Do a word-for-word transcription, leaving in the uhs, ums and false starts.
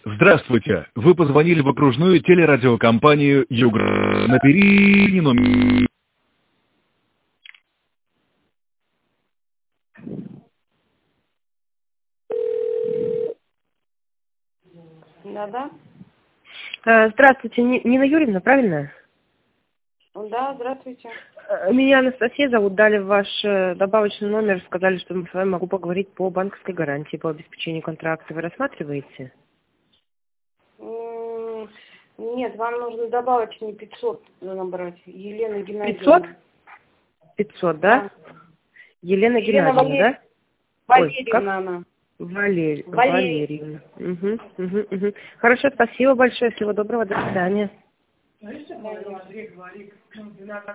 Здравствуйте. Вы позвонили в окружную телерадиокомпанию «Югра». Набери номер. Да-да. Э, Здравствуйте, Ни- Нина Юрьевна, правильно? Да, здравствуйте. Э, Меня Анастасия зовут, дали ваш э, добавочный номер, сказали, что мы с вами могу поговорить по банковской гарантии, по обеспечению контракта. Вы рассматриваете? М, Нет, вам нужно добавочный пятьсот набрать. Елена пятьсот? Геннадьевна. пятьсот, да? Да. Елена Елена Геннадьевна, Валерьевна. да? Ой, как? Валерьевна она. Валерь... Валерий. Валерьевна. Угу, угу, угу. Хорошо, спасибо большое, всего доброго, до свидания.